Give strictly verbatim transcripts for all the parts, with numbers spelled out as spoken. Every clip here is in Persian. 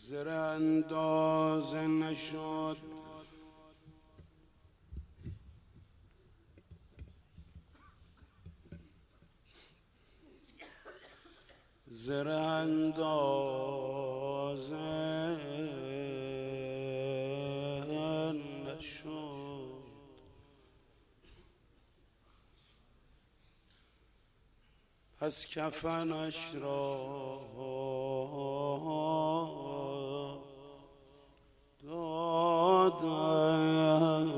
زره انداز نشد زره انداز نشد پس کفنش را دادم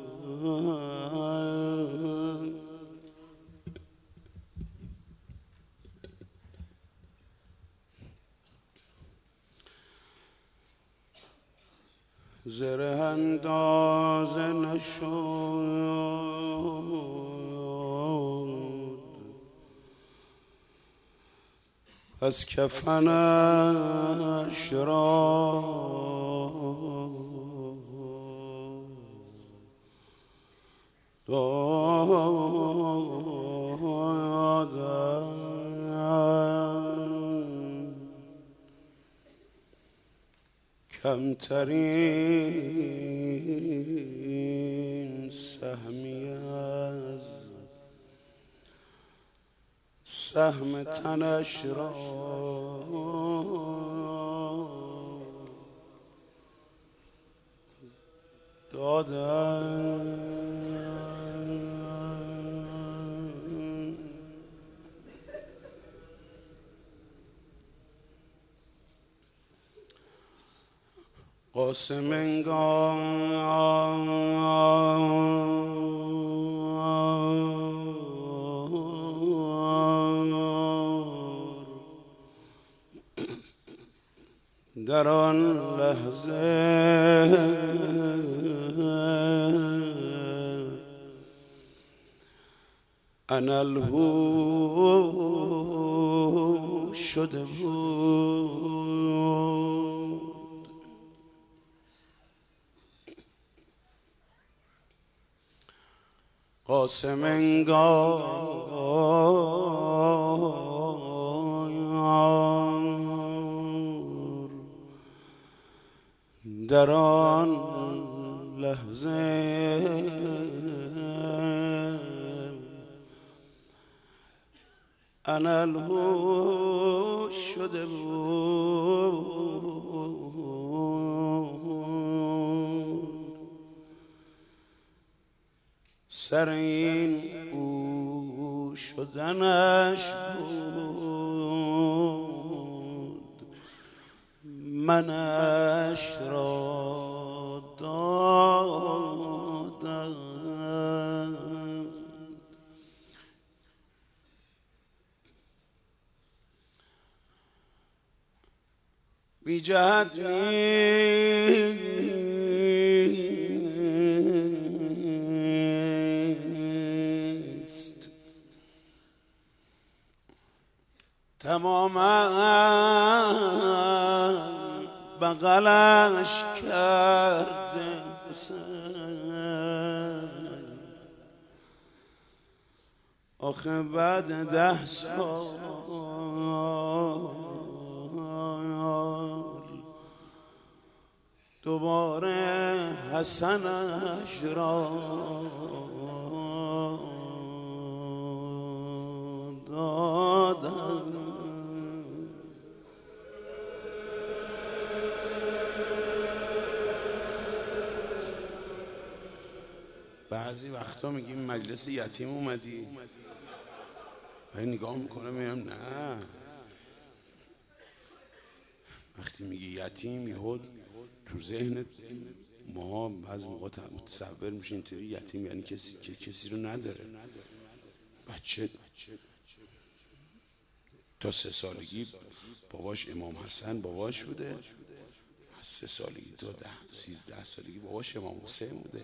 زره انداز نشد پس کفنش را دادم کمترین سهمی از سهم تنش را دادم قاسم انگار در آن لحظه انالهو شده بود قاسم انگار در آن لحظه انالهو شده بود سر این او شدنش بود منش را دادم بی جهت نیست تماما بغلش کرده آخه بعد ده سال دوباره حسنش را دادم بعضی وقتا میگیم مجلس یتیم اومدی ولی نگاه میکنم میگم نه وقتی میگی یتیم یهود تو ذهن ما بعضی موقع متصور میشه اینطوری یتیم یعنی کسی که کسی رو نداره بچه تا سه سالگی باباش امام حسن باباش بوده از سه سالگی تا ده سیزده سالگی باباش امام حسین بوده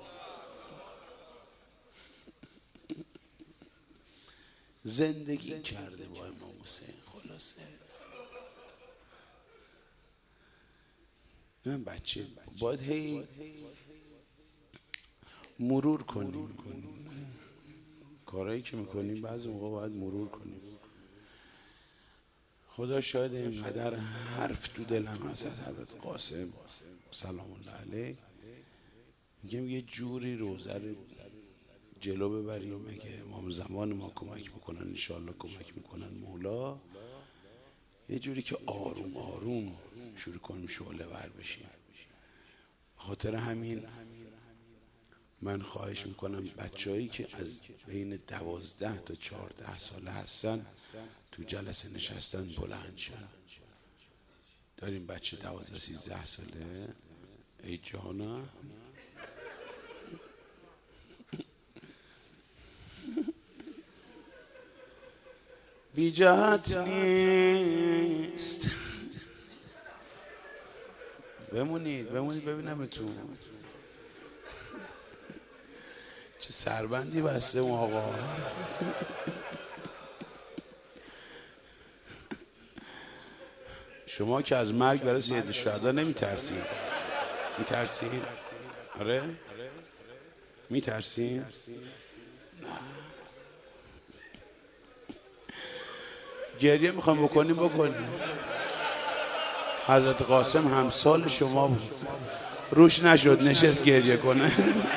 زندگی کرده با امام حسین خلاصه من بچه باید هی مرور کنیم کارهایی که میکنیم بعضی موقع باید مرور کنیم خدا شاید اینقدر حرف تو دلم هست از حضرت قاسم سلام الله علیه، میگم یه جوری روزه رو جلو ببریم، مگه امام زمان ما کمک میکنن، انشالله کمک میکنن مولا، یه جوری که آروم آروم شروع کنیم شعله ور بشیم. خاطر همین من خواهش میکنم بچه‌هایی که از بین دوازده تا چهارده ساله هستن تو جلسه نشستن بلند شن. داریم بچه دوازده سیزده ساله؟ ای جانا بی جهت نیست، بمونید بمونید ببینم تو چه سربندی بسته اون آقا. شما که از مرگ برای سید الشهدا نمی ترسید؟ می ترسید؟ آره؟ می ترسید؟ نه. گریه میخوام بکنیم بکنیم. حضرت قاسم همسال شما بود، روش نشد نشست گریه کنه.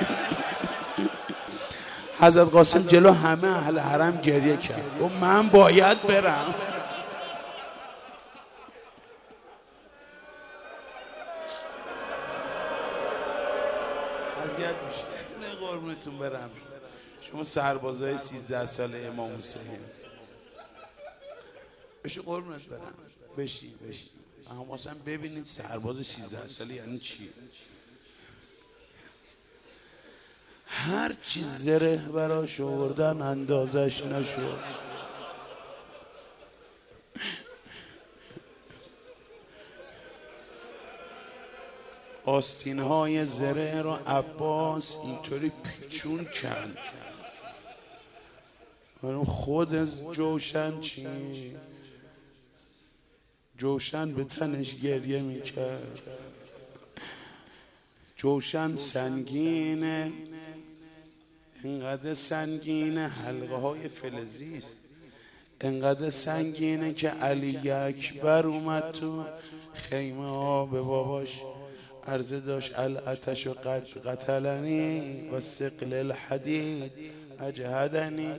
حضرت قاسم جلو همه اهل حرم گریه کرد و من باید برم. اذیت میشه. نه قربونتون برم، شما سربازای سیزده ساله امام حسین بشی قربونت برم، بشی بشی اما اصلا ببینید سرباز سیزده ساله یعنی چی. هر چیز زره براش آوردن اندازش نشد. آستینهای زره رو عباس اینطوری پیچون کن. خود جوشن چی؟ جوشن به تنش گریه میکرد. جوشن سنگینه، انقدر سنگینه، حلقه های فلزی است، انقدر سنگینه که علی اکبر اومد تو خیمه ها به باباش عرضه داشت الاتش و قد قتلنی و ثقل الحدید اجهدنی.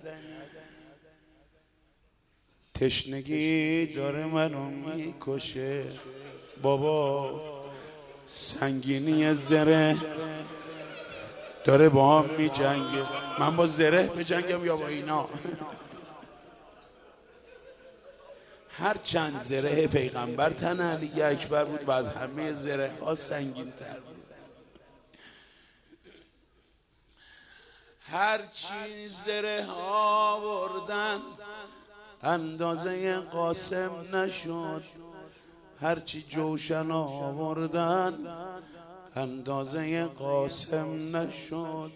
تشنگی داره منو میکشه بابا، سنگینی زره داره با هم میجنگه، من با زره بجنگم یا با اینا؟ هر چند زره پیغمبر تن علی اکبر بود و از همه زره ها سنگین تر بود. هر چی زره ها آوردن اندازه قاسم نشد، هرچی جوشن آوردن اندازه قاسم نشد.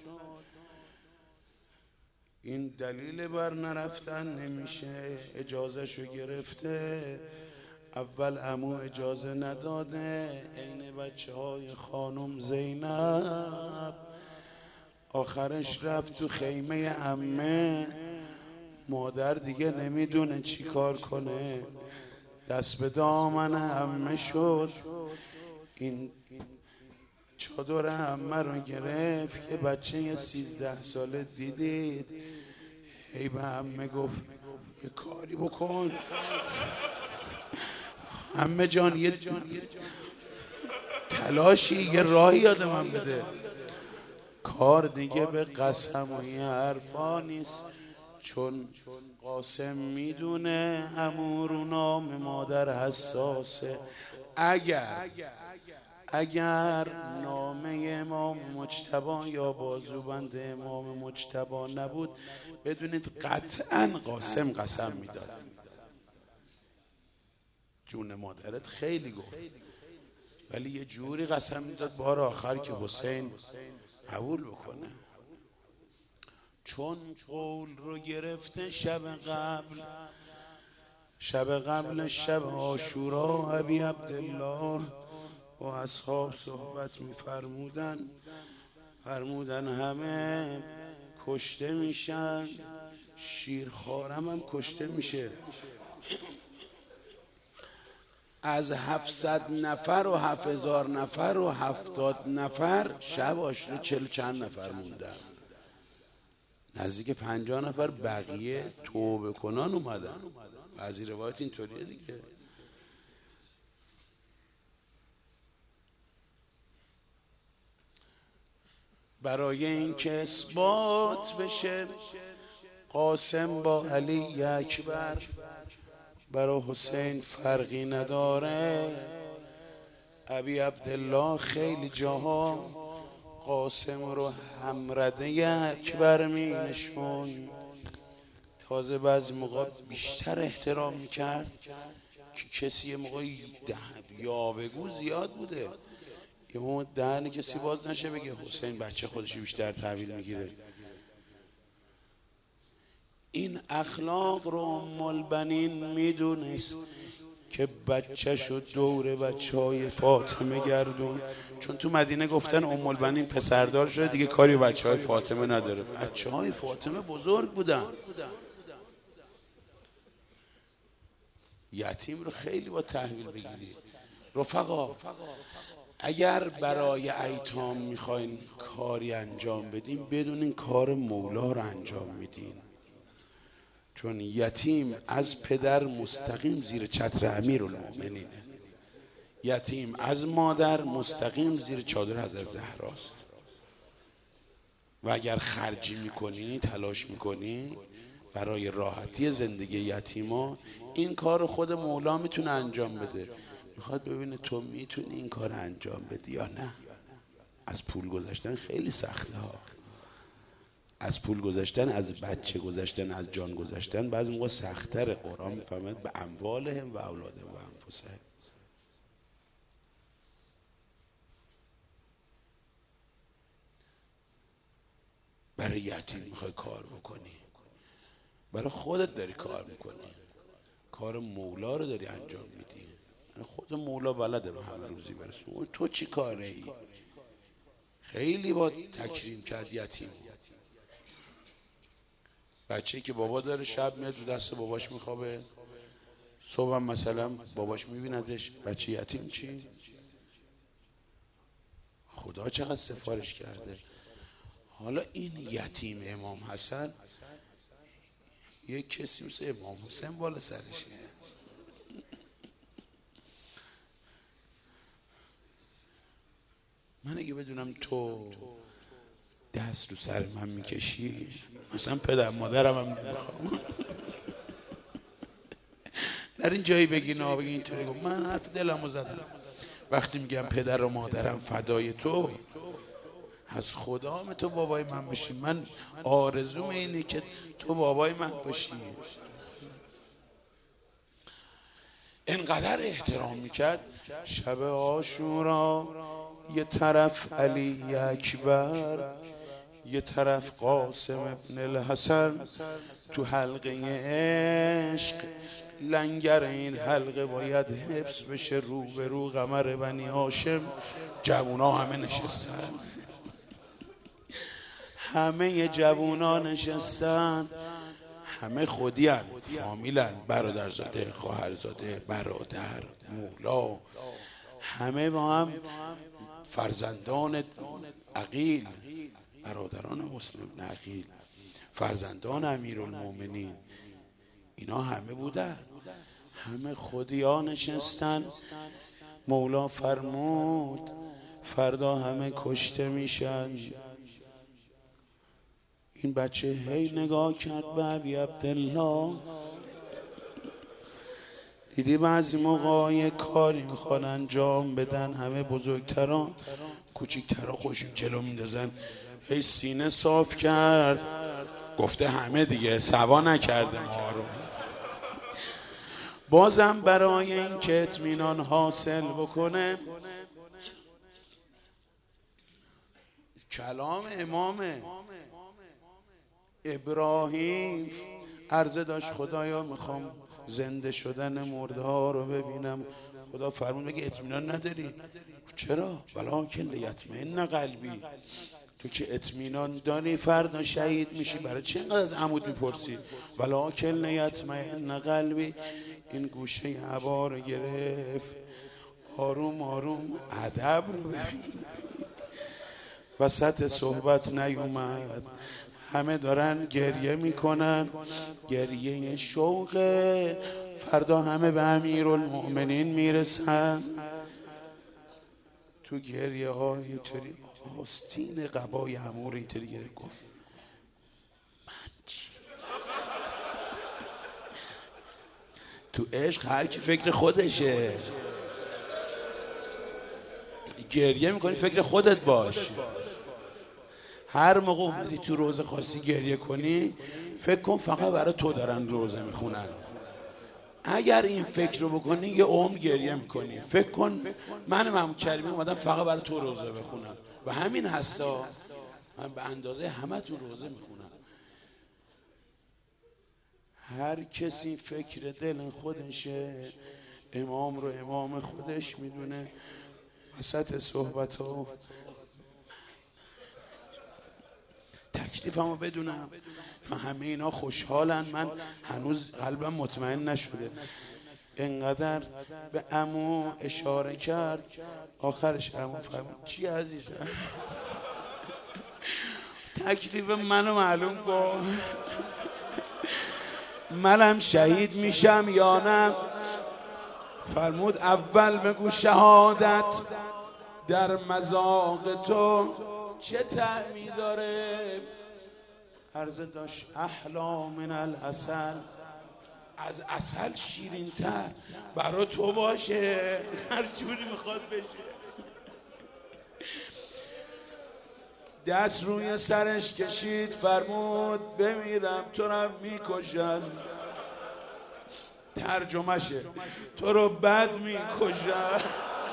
این دلیل بر نرفتن نمیشه، اجازه شو گرفته، اول عمو اجازه نداده، عین بچه های خانم زینب، آخرش رفت تو خیمه عمه. مادر دیگه نمیدونه چی کار کنه، دست به دامن عمه شد، این چادر عمه رو گرفت. یه بچه سیزده ساله دیدید هی به عمه گفت یه کاری بکن عمه جان، یه تلاشی، یه راهی یاد من بده. کار دیگه به قسم و این حرفا نیست، چون قاسم میدونه عمو نام مادر حساسه. اگر اگر نامه امام مجتبی یا بازوبند امام مجتبی نبود بدونید قطعا قاسم قسم میداد. جون مادرت خیلی گفت ولی یه جوری قسم میداد بار آخر که حسین قبول بکنه، چون قول رو گرفته شب قبل. شب قبل شب عاشورا ابی عبدالله با اصحاب صحبت میفرمودن، فرمودن همه کشته میشن، شیرخوارم هم کشته میشه. از هفتصد نفر و هفت هزار نفر و هفتاد نفر شب آشنا چل چند نفر موندن، نزدیک پنجاه نفر بقیه توبه کنان اومدن. بعضی روایت اینطوریه دیگه. برای اینکه اثبات بشه قاسم با علی اکبر برای حسین فرقی نداره، ابی عبدالله خیلی جاها قاسم رو همرده اکبر می نشون. تازه بعضی موقع بیشتر احترام میکرد که کسی یه موقع یاوه‌گو زیاد بوده، یه موقع دهن کسی باز نشه بگه حسین بچه خودشو بیشتر تحویل میگیره. این اخلاق رو ام البنین میدونست که بچه شد دور بچه های فاطمه گردون، چون تو مدینه گفتن ام البنین پسردار شده دیگه کاری بچه های فاطمه نداره. بچه های فاطمه بزرگ بودن. یتیم رو خیلی با تحویل بگیری. رفقا اگر برای ایتام میخواین کاری انجام بدین بدونین کار مولا رو انجام میدین، چون یتیم از پدر مستقیم زیر چتر امیرالمومنینه، یتیم از مادر مستقیم زیر چادر حضرت زهراست. و اگر خرجی میکنی تلاش میکنی برای راحتی زندگی یتیما، این کار خود مولا میتونه انجام بده. میخواد ببینه تو میتونی این کار انجام بدی یا نه. از پول گذاشتن خیلی سخته ها، از پول گذاشتن، از بچه گذاشتن، از جان گذاشتن بعضی موقع سخت‌تره. قرآن میفرماید به اموالهم و اولادهم و انفسهم. برای یتیم میخوای کار بکنی، برای خودت داری کار میکنی، کار مولا رو داری انجام میدی. خود مولا بلده به همه روزی برسون. تو چی کاره ای؟ خیلی با تکریم کرد یتیم. بچه‌ای که بابا داره شب میاد رو دست باباش میخوابه، صبح هم مثلا باباش میبیندش. بچه یتیم چی؟ خدا چقدر سفارش کرده. حالا این یتیم امام حسن یک کسی مثل امام حسین بالا سرشه. من اگه بدونم تو دست رو سر من میکشی، مثلا پدر مادرم هم نمیخوام در این جایی بگی نه بگی اینطوری. من حرف دلمو زدم. وقتی میگم پدر و مادرم فدای تو، از خدا هم تو بابای من باشی. من آرزوم اینه که تو بابای من باشی. اینقدر احترام میکرد. شب عاشورا یه طرف علی اکبر، یه طرف قاسم ابن الحسن، تو حلقه عشق لنگر این حلقه باید حفظ بشه. رو به رو قمر بنی هاشم، جوونا همه نشستن، همه جوونا نشستن، همه خودی هن، فامیل هن، برادرزاده، خواهرزاده، برادر، مولا، همه با هم فرزندان عقیل، برادران مسلم ابن عقیل، فرزندان امیرالمومنین، اینا همه بودن، همه خودیا نشستن. مولا فرمود فردا همه کشته میشن. این بچه هی نگاه کرد به ابی عبدالله، دیدی بعضی موقع یه کاری میخوان انجام بدن، همه بزرگتران کوچیکترا خوشون جلو میندازن. هی سینه صاف کرد، گفته همه دیگه، سوا نکرده ما رو. بازم برای این که اطمینان حاصل بکنه، کلام امام ابراهیم عرضه داشت خدایا میخوام زنده شدن مرده ها رو ببینم. خدا فرمود بگه اطمینان نداری؟ چرا؟ ولکن لیطمئن قلبی. تو که اطمینان داری فردا شهید میشی، برای چه اینقدر از عمود میپرسی؟ ولکن لیطمئن قلبی. این گوشه عبا رو گرفت، آروم آروم ادب رو ببین. وسط صحبت نیومد، همه دارن گریه میکنن، گریه شوق فردا همه به امیرالمؤمنین میرسن. تو گریه ها اینطوری آستین قبای عمو رو اینطوری گرفت، گفت من چی؟ تو عشق هر کی فکر خودشه، گریه میکنی فکر خودت باش. هر موقع اومدی تو روزه خواستی گریه کنی، فکر کن فقط برای تو دارن روزه میخونن. اگر این فکر رو بکنی یه عمر گریه میکنی. فکر کن من محمود کریمی اومدم فقط برای تو روزه بخونم و همین هستا، من به اندازه همه تو روزه میخونم. هر کسی فکر دل خودشه، امام رو امام خودش میدونه. وسط صحبت ها تکلیفمو بدونم، من همه اینا خوشحالن، من هنوز قلبم مطمئن نشده. انقدر به عمو اشاره کرد، آخرش عمو فرمود چی عزیزم؟ تکلیف منو معلوم کن، منم شهید میشم یا نه؟ فرمود اول بگو شهادت در مذاق تو چه طعمی داره؟ عرضه داشت احلا من العسل، از عسل شیرین تر برا تو باشه، هر جوری میخواد بشه. دست روی سرش کشید، فرمود بمیرم تو رو میکشن. ترجمهشه تو رو بد میکشن.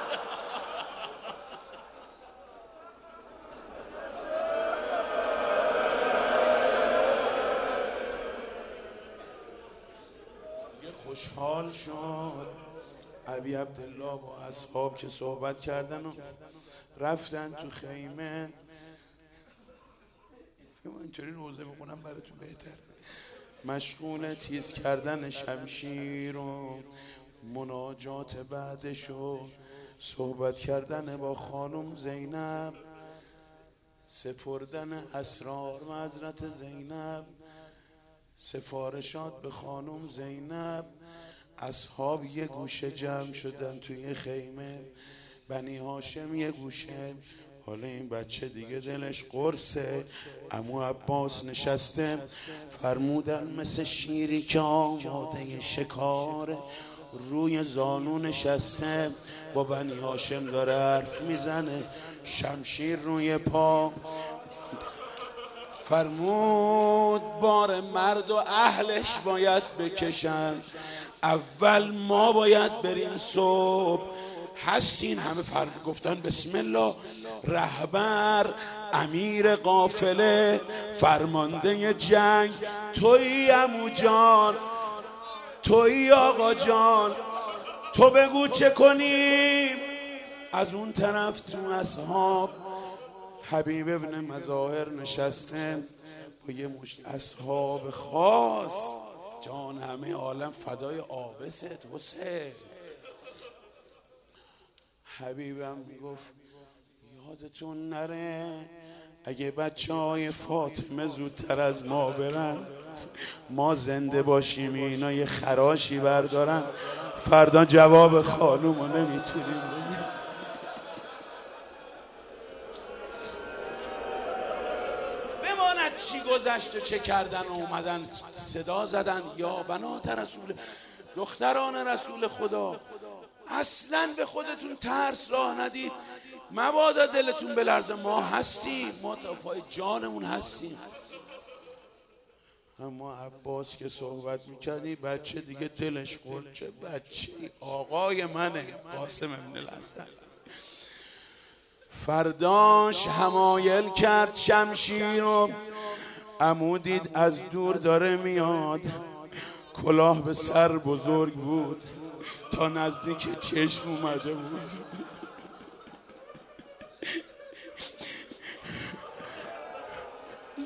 خوشحال شد. ابی عبدالله با اصحاب که صحبت کردن و رفتن تو خیمه، اینطوری روزه بخونم براتون بهتر. مشغول تیز کردن شمشیر و مناجات بعدش و صحبت کردن با خانم زینب، سپردن اسرار حضرت زینب، سفارشات به خانم زینب. اصحاب یه گوشه جمع شدن توی خیمه، بنی هاشم یه گوشه. حالا این بچه دیگه دلش قرصه. عمو عباس نشسته، فرمودن مثل شیری که آماده شکاره، روی زانو نشسته با بنی هاشم داره حرف میزنه، شمشیر روی پا. فرمود بار مرد و اهلش باید بکشن، اول ما باید بریم صبح. هستین همه فرد گفتن بسم الله. رهبر امیر قافله فرمانده جنگ تویی عمو جان، تویی آقا جان، تو بگو چه کنیم. از اون طرف تو اصحاب حبیب ابن مظاهر نشسته با یه مشت اصحاب خاص. جان همه عالم فدای آبست حسین. حبیبم میگفت یادتون نره اگه بچه های فاطمه زودتر از ما برن، ما زنده باشیم اینا یه خراشی بردارن، فردا جواب خانومو نمیتونیم بگیم. بماند چی گذشت و چه کردن و اومدن صدا زدن یا بنات رسول، دختران رسول خدا. اصلا به خودتون ترس راه ندید، مبادا دلتون بلرزه. ما هستیم، ما تا پای جانمون هستیم. اما عباس که صحبت میکردی بچه دیگه دلش خورد. چه بچه آقای منه قاسم ابن الحسن. فرداش حمایل کرد شمشیر رو، عمو دید از دور داره میاد، کلاه به سر بزرگ بود تا نزدیک چشم اومده بود.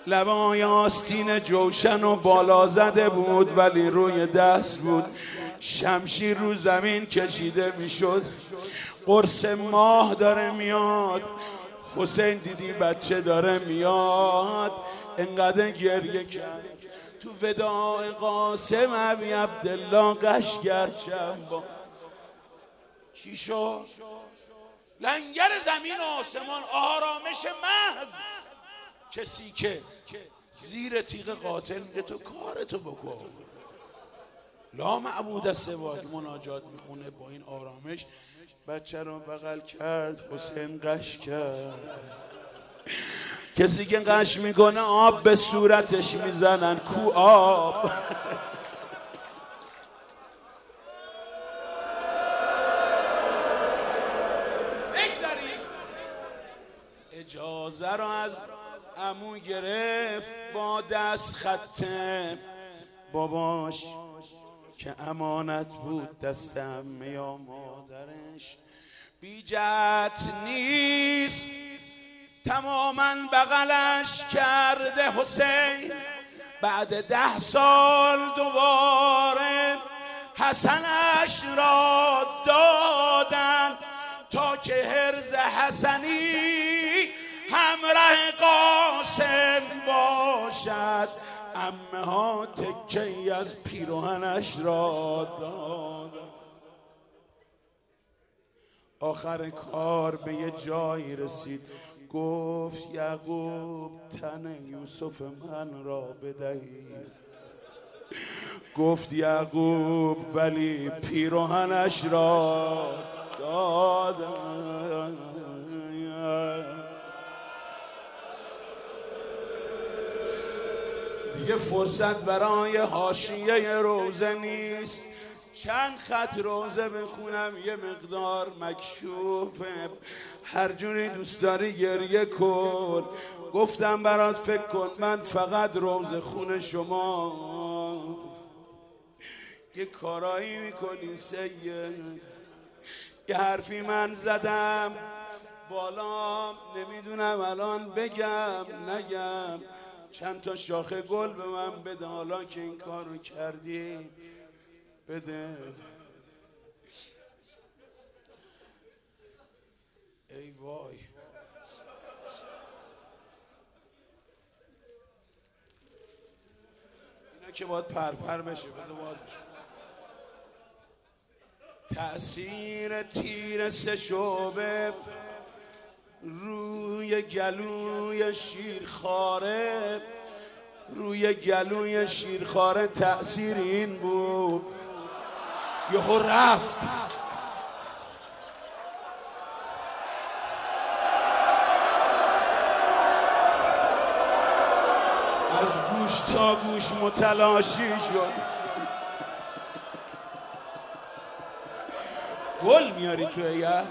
لبای آستین جوشن و بالا زده بود ولی روی دست بود. شمشیر رو زمین کشیده میشد، قرص ماه داره میاد. حسین دیدی بچه داره میاد، انقدر گریه کرد. تو وداع قاسم ابی عبدالله قشگر چنبا چی شد؟ لنگر زمین و آسمان، آرامش محض. کسی که زیر تیغ قاتل میگه تو کارتو بکن، لا معبود سواک، مناجات میخونه با این آرامش. بچه رو بغل کرد، حسین قش کرد. کسی که قش میکنه آب به صورتش میزنن، کو آب. اجازه رو از عمو گرفت با دست خط باباش که امانت بود دست عمه یا مادرش. بی جهت نیست تماما بغلش کرده حسین. بعد ده سال دوباره حسنش را دادن تا که حرز حسنی همراه قاسم باشد. عمه ها تکه‌ای از پیراهنش را دادن. آخر کار به یه جایی رسید، گفت یعقوب تن یوسف من را بدهید. گفت یعقوب ولی پیراهنش را دادن. دیگه فرصت برای حاشیه روزه نیست. چند خط روزه بخونم، یه مقدار مکشوفه، هر جوری دوست داری گریه کن. گفتم برات فکر کن، من فقط روزه خون شما. یه کارایی میکنی سید، یه حرفی من زدم بالا، نمیدونم الان بگم نگم. چند تا شاخه گل به من بده حالا که این کار رو کردی، بده. ای وای، اینا که باید پرپر بشه. بذار باید تأثیر تیر سه شعبه روی گلوی شیرخواره، روی گلوی شیرخواره تأثیر این بود یهو رفت. از گوش تا گوش متلاشی شد. گل میاری تو ایه.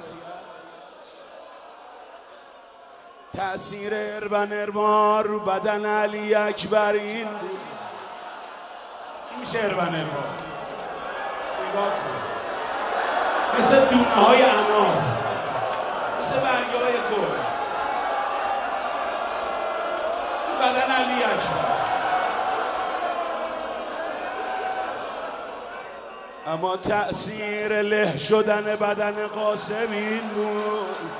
تأثیر اربن اربان رو بدن علی اکبر این بود. این میشه اربن اربان. نگاه کن، مثل دونه های انار، مثل برگه های گل. بدن علی اکبر. اما تأثیر له شدن بدن قاسم این بود.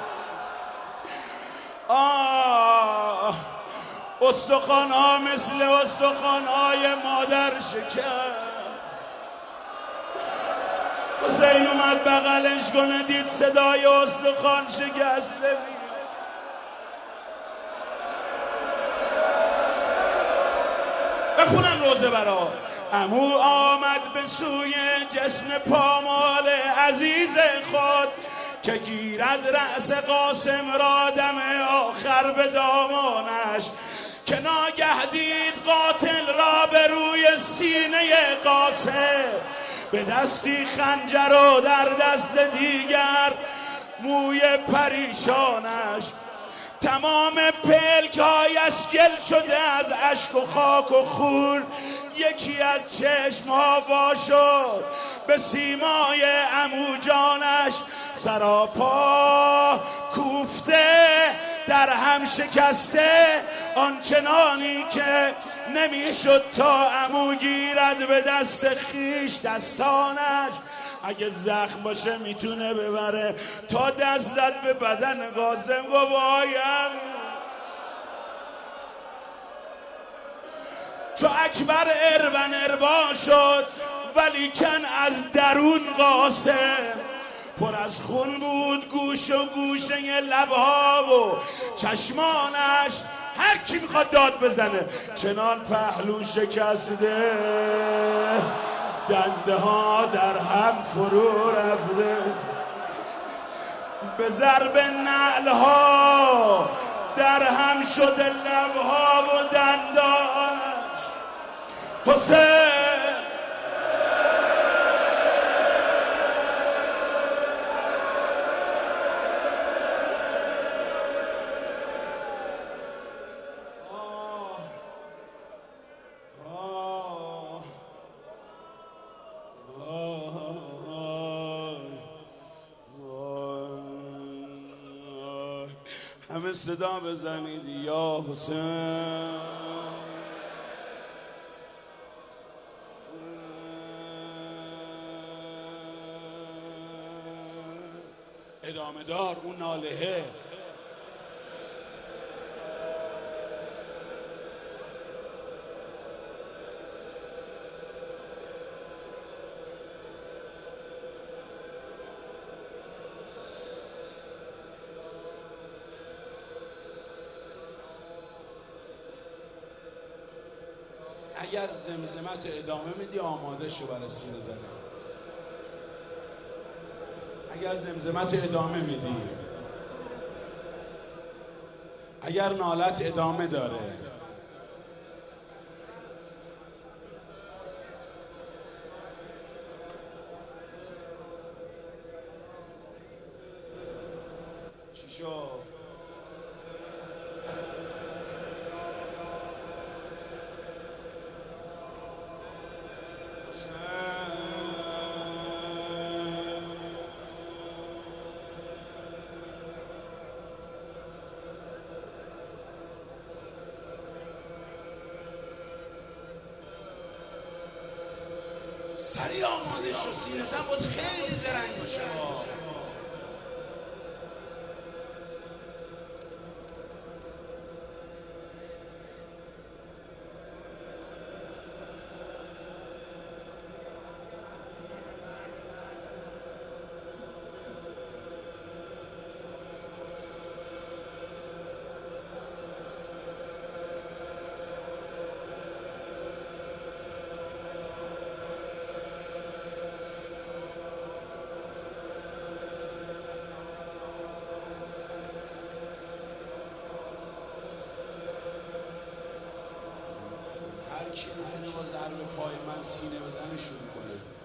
آه، استخوان‌ها مثل استخوان‌های مادر شکر. حسین اومد بغلش کنه، دید صدای استخوان شکسته میاد. بخونم روزه برا. عمو آمد به سوی جسم پامال عزیز خود که گیرد رأس قاسم را دم آخر به دامانش، که ناگه دید قاتل را به روی سینه قاسم، به دستی خنجر و در دست دیگر موی پریشانش. تمام پلکایش گل شده از اشک و خاک و خون. یکی از چشمها وا شد به سیمای عمو جانش، سراپا کوفته در هم شکسته آنچنانی که نمیشد تا عمو گیرد به دست خیش دستانش، اگه زخم باشه میتونه ببره. تا دست زد به بدن قاسم گفت آیم. چو اکبر ارون اربا شد ولیکن از درون قاسم پر از خون بود گوش و گوشه لبها و چشمانش. هر کی میخواد داد بزنه چنان پهلو شکسته دنده ها در هم فرو رفته، به ضرب نعل ها در هم شده لبها و دندانش. حسین همه صدا بزنید یا حسین. ادامه دار اون نالهه. اگر زمزمت ادامه میدی آماده شو برای سینه زدن. اگر زمزمت ادامه میدی، اگر نالت ادامه داره، چی شو؟ سریع آماده شو، سینه زن باید خیلی زرنگ باشه. هر کی میتونه با ضرب پای من سینه بزنه شروع کنه.